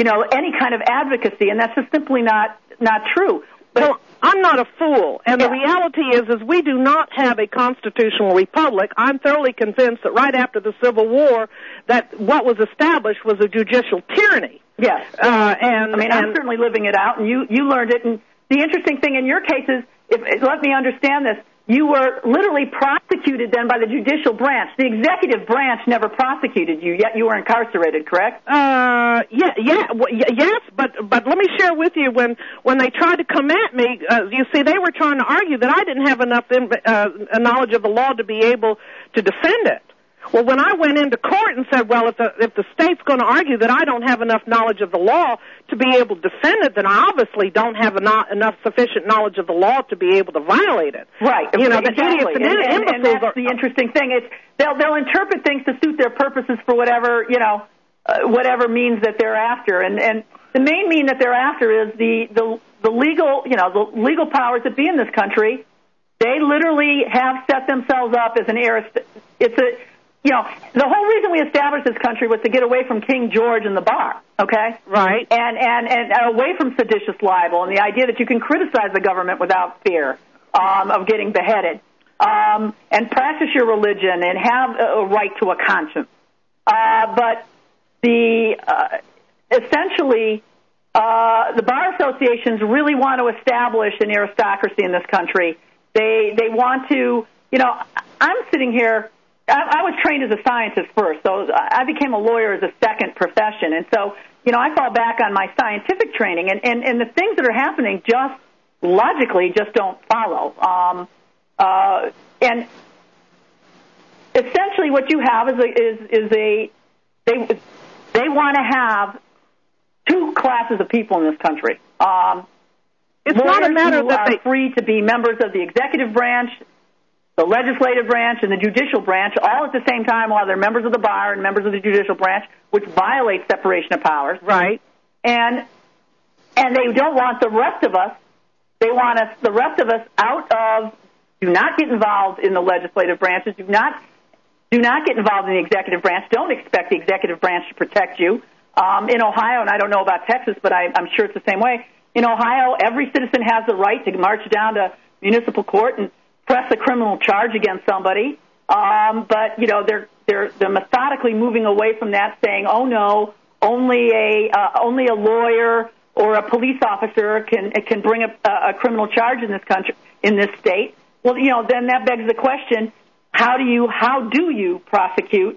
you know, any kind of advocacy, and that's just simply not not true. But well, I'm not a fool, and yeah. the reality is, is we do not have a constitutional republic. I'm thoroughly convinced that right after the Civil War, that what was established was a judicial tyranny. Yes, uh, and I mean, and, I'm certainly living it out, and you you learned it. And the interesting thing in your case is, if, let me understand this. You were literally prosecuted then by the judicial branch. The executive branch never prosecuted you, yet you were incarcerated, correct? Uh, yeah, yeah, well, yes, but but let me share with you when when they tried to come at me. Uh, you see, they were trying to argue that I didn't have enough in, uh, knowledge of the law to be able to defend it. Well, when I went into court and said, well, if the if the state's going to argue that I don't have enough knowledge of the law to be able to defend it, then I obviously don't have enough, enough sufficient knowledge of the law to be able to violate it. Right. You know, exactly. the idiots and, and, and, and that's are, the interesting thing. It's they'll they'll interpret things to suit their purposes for whatever you know, uh, whatever means that they're after, and and the main mean that they're after is the the the legal you know the legal powers that be in this country. They literally have set themselves up as an arist. It's a You know, the whole reason we established this country was to get away from King George and the bar, okay? Right. And, and, and away from seditious libel and the idea that you can criticize the government without fear um, of getting beheaded um, and practice your religion and have a, a right to a conscience. Uh, but the uh, essentially, uh, the bar associations really want to establish an aristocracy in this country. They, they want to, you know, I'm sitting here. I was trained as a scientist first, so I became a lawyer as a second profession. And so, you know, I fall back on my scientific training, and, and, and the things that are happening just logically just don't follow. Um, uh, and essentially what you have is a, is, is a they, they want to have two classes of people in this country. Um, it's not a matter who that are they... free to be members of the executive branch, the legislative branch, and the judicial branch, all at the same time while they're members of the bar and members of the judicial branch, which violates separation of powers. Right. And and they don't want the rest of us, they want us, the rest of us out of, do not get involved in the legislative branches, do not do not get involved in the executive branch, don't expect the executive branch to protect you. Um, in Ohio, and I don't know about Texas, but I, I'm sure it's the same way, in Ohio, every citizen has the right to march down to municipal court and press a criminal charge against somebody, um, but you know they're they're they're methodically moving away from that, saying, "Oh no, only a uh, only a lawyer or a police officer can can bring a, a criminal charge in this country, in this state." Well, you know, then that begs the question: How do you how do you prosecute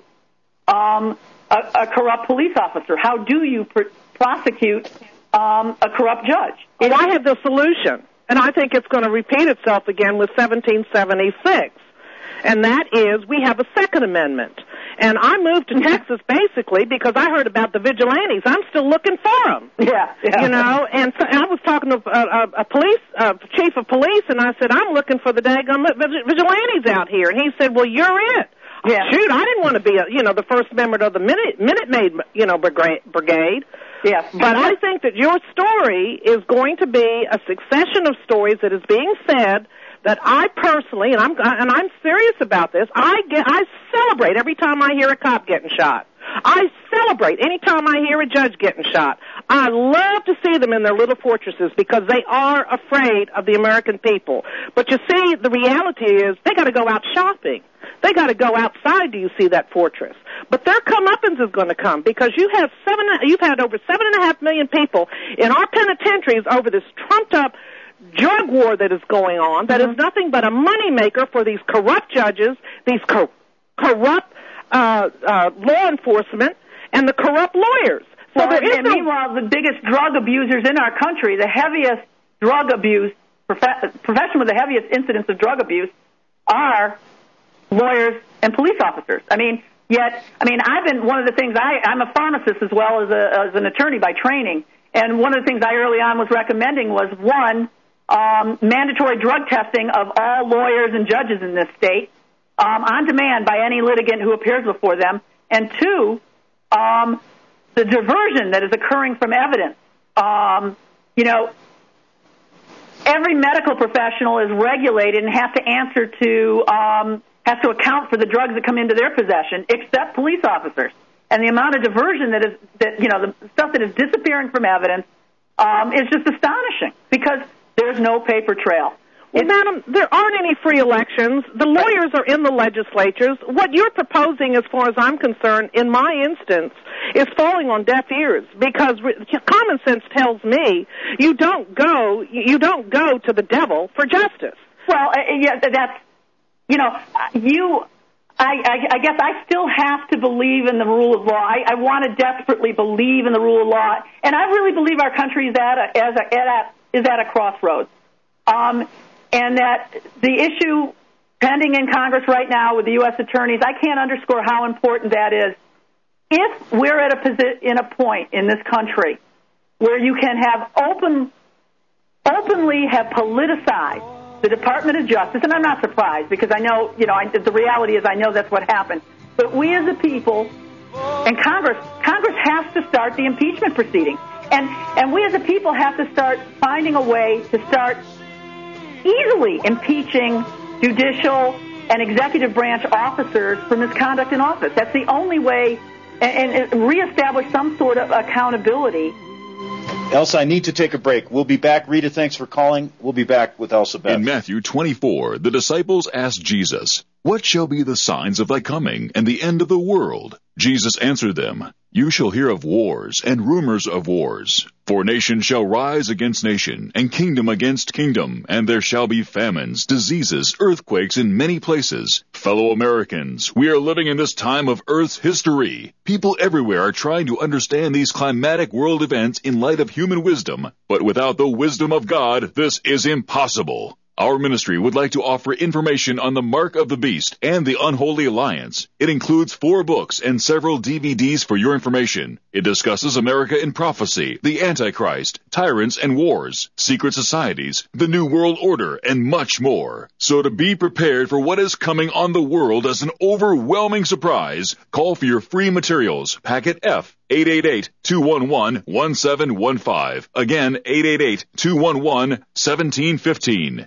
um, a, a corrupt police officer? How do you pr- prosecute um, a corrupt judge? Well, I have the solution. And I think it's going to repeat itself again with seventeen seventy-six. And that is, we have a Second Amendment. And I moved to Texas basically because I heard about the vigilantes. I'm still looking for them. Yeah, yeah. You know, and, so, and I was talking to a, a, a police, uh, chief of police, and I said, I'm looking for the daggone vigilantes out here. And he said, well, you're it. Yeah. Shoot, I didn't want to be, a, you know, the first member of the Minute, Minute Maid, you know, brigade. Yes. But I think that your story is going to be a succession of stories that is being said that I personally, and I'm and I'm serious about this, I get I celebrate every time I hear a cop getting shot. I celebrate any time I hear a judge getting shot. I love to see them in their little fortresses because they are afraid of the American people. But you see, the reality is they got to go out shopping. They got to go outside to you see that fortress. But their comeuppance is going to come because you have seven. You've had over seven and a half million people in our penitentiaries over this trumped-up drug war that is going on. That mm-hmm. is nothing but a moneymaker for these corrupt judges, these co- corrupt uh, uh, law enforcement, and the corrupt lawyers. So well, there and, is and no... meanwhile, the biggest drug abusers in our country, the heaviest drug abuse prof- profession with the heaviest incidence of drug abuse, are lawyers and police officers. I mean, yet, I mean, I've been, one of the things, I, I'm a pharmacist as well as, a, as an attorney by training, and one of the things I early on was recommending was, one, um, mandatory drug testing of all lawyers and judges in this state, um, on demand by any litigant who appears before them, and two, um, the diversion that is occurring from evidence. Um, you know, every medical professional is regulated and has to answer to, um, has to account for the drugs that come into their possession, except police officers. and the amount of diversion that is, that, you know, the stuff that is disappearing from evidence um, is just astonishing because there's no paper trail. Well, madam, there aren't any free elections. The lawyers are in the legislatures. What you're proposing, as far as I'm concerned, in my instance, is falling on deaf ears because re- common sense tells me you don't go you don't go to the devil for justice. Well, uh, yeah, that's, you know, you, I, I, I guess I still have to believe in the rule of law. I, I want to desperately believe in the rule of law, and I really believe our country is at a, as a, at a, is at a crossroads. Um, and that the issue pending in Congress right now with the U S attorneys, I can't underscore how important that is. If we're at a posi- in a point in this country where you can have open, openly have politicized the Department of Justice, and I'm not surprised because I know, you know, I, the reality is I know that's what happened. But we as a people and Congress, Congress has to start the impeachment proceeding. And, and we as a people have to start finding a way to start easily impeaching judicial and executive branch officers for misconduct in office. That's the only way, and, and reestablish some sort of accountability. Elsa, I need to take a break. We'll be back. Rita, thanks for calling. We'll be back with Elsa Beth. In Matthew twenty-four, the disciples asked Jesus, "What shall be the signs of thy coming and the end of the world?" Jesus answered them, "You shall hear of wars and rumors of wars. For nation shall rise against nation, and kingdom against kingdom, and there shall be famines, diseases, earthquakes in many places. Fellow Americans, we are living in this time of Earth's history. People everywhere are trying to understand these climatic world events in light of human wisdom, but without the wisdom of God, this is impossible. Our ministry would like to offer information on the Mark of the Beast and the Unholy Alliance. It includes four books and several D V Ds for your information. It discusses America in prophecy, the Antichrist, tyrants and wars, secret societies, the New World Order, and much more. So to be prepared for what is coming on the world as an overwhelming surprise, call for your free materials, packet F, eight eight eight, two one one, one seven one five. Again, eight eight eight, two one one, one seven one five.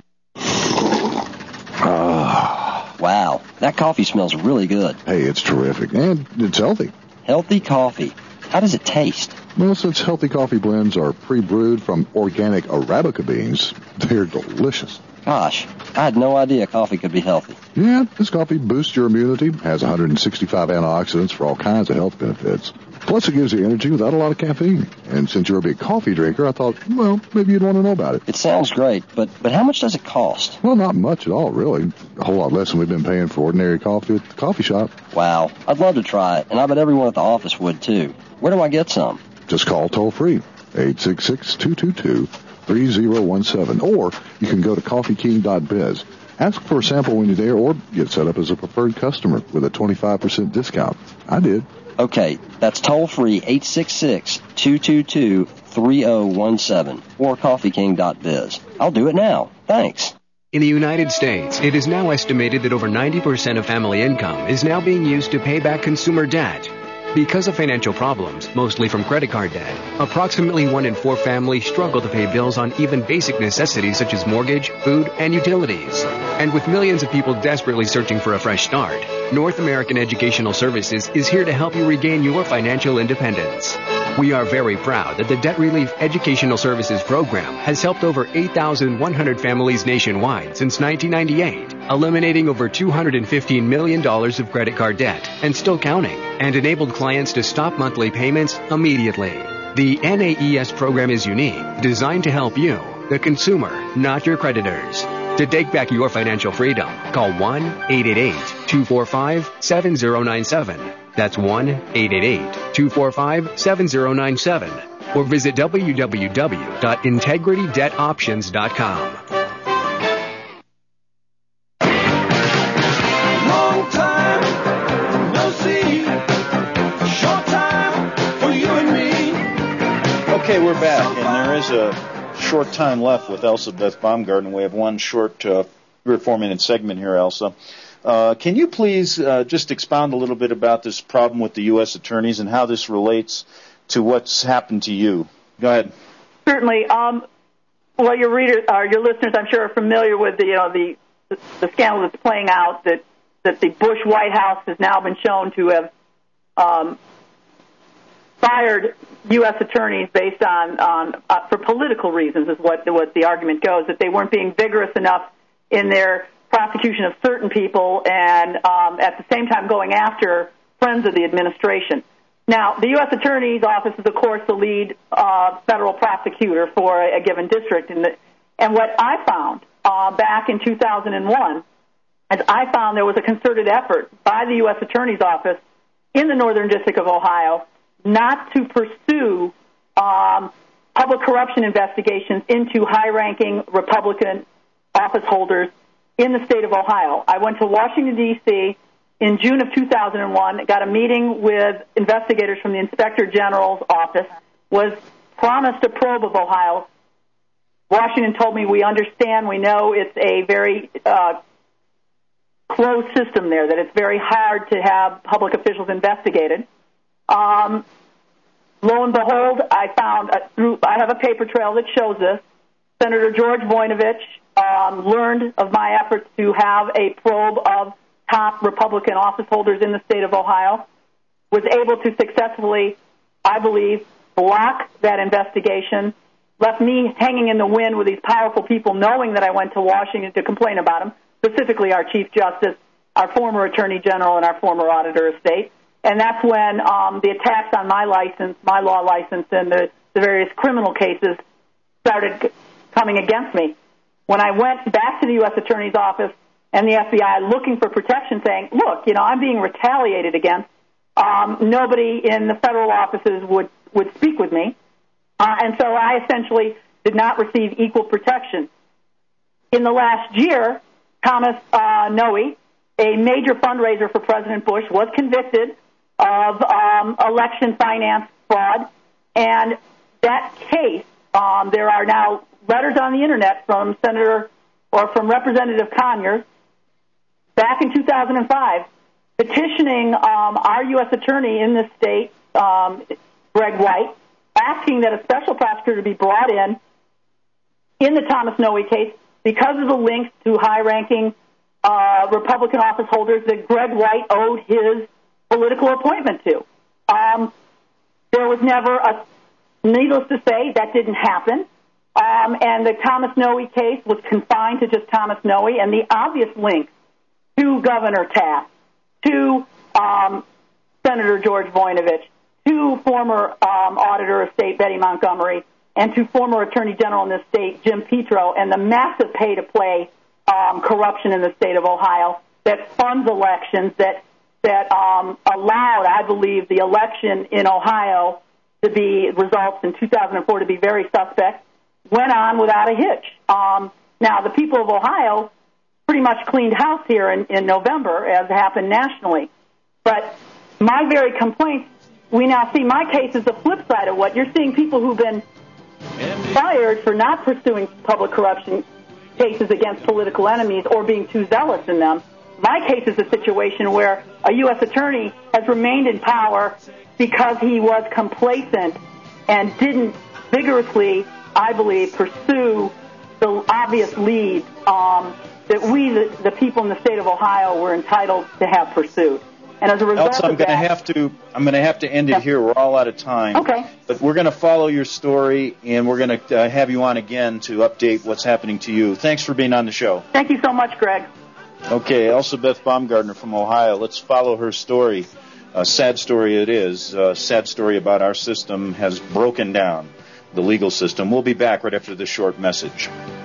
Ah, wow, that coffee smells really good. Hey, it's terrific, and it's healthy. Healthy coffee. How does it taste? Well, since healthy coffee blends are pre-brewed from organic Arabica beans, they're delicious. Gosh, I had no idea coffee could be healthy. Yeah, this coffee boosts your immunity, has one hundred sixty-five antioxidants for all kinds of health benefits. Plus, it gives you energy without a lot of caffeine. And since you're a big coffee drinker, I thought, well, maybe you'd want to know about it. It sounds great, but, but how much does it cost? Well, not much at all, really. A whole lot less than we've been paying for ordinary coffee at the coffee shop. Wow, I'd love to try it, and I bet everyone at the office would, too. Where do I get some? Just call toll-free, eight six six, two two two, three zero one seven, or you can go to coffee king dot biz. Ask for a sample when you're there, or get set up as a preferred customer with a twenty-five percent discount. I did. Okay, that's toll-free, eight six six, two two two, three zero one seven, or coffee king dot biz. I'll do it now. Thanks. In the United States, it is now estimated that over ninety percent of family income is now being used to pay back consumer debt. Because of financial problems, mostly from credit card debt, approximately one in four families struggle to pay bills on even basic necessities such as mortgage, food, and utilities. And with millions of people desperately searching for a fresh start, North American Educational Services is here to help you regain your financial independence. We are very proud that the Debt Relief Educational Services Program has helped over eight thousand one hundred families nationwide since nineteen ninety-eight, eliminating over two hundred fifteen million dollars of credit card debt and still counting, and enabled clients to stop monthly payments immediately. The N A E S program is unique, designed to help you, the consumer, not your creditors. To take back your financial freedom, call one eight eight eight, two four five, seven zero nine seven. That's one eight eight eight, two four five, seven zero nine seven. Or visit w w w dot integrity debt options dot com. Long time no see, short time for you and me. Okay, we're back, and there is a short time left with Elsa Beth Baumgarten. We have one short uh, three or four minute segment here, Elsa. Uh, can you please uh, just expound a little bit about this problem with the U S attorneys and how this relates to what's happened to you? Go ahead. Certainly. Um, well, your readers, uh, your listeners, I'm sure, are familiar with the, you know, the the scandal that's playing out that that the Bush White House has now been shown to have um, fired U S attorneys based on, on uh, for political reasons is what, what the argument goes, that they weren't being vigorous enough in their prosecution of certain people and um, at the same time going after friends of the administration. Now, the U S Attorney's Office is, of course, the lead uh, federal prosecutor for a, a given district. And, the, and what I found uh, back in two thousand one is I found there was a concerted effort by the U S Attorney's Office in the Northern District of Ohio not to pursue um, public corruption investigations into high-ranking Republican office holders in the state of Ohio. I went to Washington, D C in June of two thousand one, got a meeting with investigators from the Inspector General's office, was promised a probe of Ohio. Washington told me, we understand, we know it's a very uh, closed system there, that it's very hard to have public officials investigated. Um, lo and behold, I found, a, through, I have a paper trail that shows this. Senator George Voinovich um, learned of my efforts to have a probe of top Republican office holders in the state of Ohio, was able to successfully, I believe, block that investigation, left me hanging in the wind with these powerful people knowing that I went to Washington to complain about them, specifically our Chief Justice, our former Attorney General, and our former Auditor of State. And that's when um, the attacks on my license, my law license, and the, the various criminal cases started coming against me. When I went back to the U S Attorney's Office and the F B I looking for protection, saying, look, you know, I'm being retaliated against, um, nobody in the federal offices would, would speak with me. Uh, and so I essentially did not receive equal protection. In the last year, Thomas uh, Noe, a major fundraiser for President Bush, was convicted of um, election finance fraud. And that case, um, there are now letters on the Internet from Senator or from Representative Conyers back in two thousand five petitioning um, our U S attorney in this state, um, Greg White, asking that a special prosecutor be brought in in the Thomas Noe case because of the links to high-ranking uh, Republican office holders that Greg White owed his political appointment to. Um, there was never a, needless to say, that didn't happen. Um, and the Thomas Noe case was confined to just Thomas Noe, and the obvious link to Governor Taft, to um, Senator George Voinovich, to former um, Auditor of State Betty Montgomery, and to former Attorney General in this state, Jim Petro, and the massive pay-to-play um, corruption in the state of Ohio that funds elections, that that um, allowed, I believe, the election in Ohio to be, results in two thousand four to be very suspect, went on without a hitch. Um, now, the people of Ohio pretty much cleaned house here in, in November, as happened nationally. But my very complaints, we now see my case is the flip side of what you're seeing, people who've been fired for not pursuing public corruption cases against political enemies or being too zealous in them. My case is a situation where a U S attorney has remained in power because he was complacent and didn't vigorously, I believe, pursue the obvious lead um, that we, the, the people in the state of Ohio, were entitled to have pursued. And as a result Elsa, I'm of going to that, have to I'm going to have to end it here. We're all out of time. Okay. But we're going to follow your story, and we're going to uh, have you on again to update what's happening to you. Thanks for being on the show. Thank you so much, Greg. Okay, Elsa Beth Baumgartner from Ohio. Let's follow her story. A sad story it is. A sad story about our system has broken down, the legal system. We'll be back right after this short message.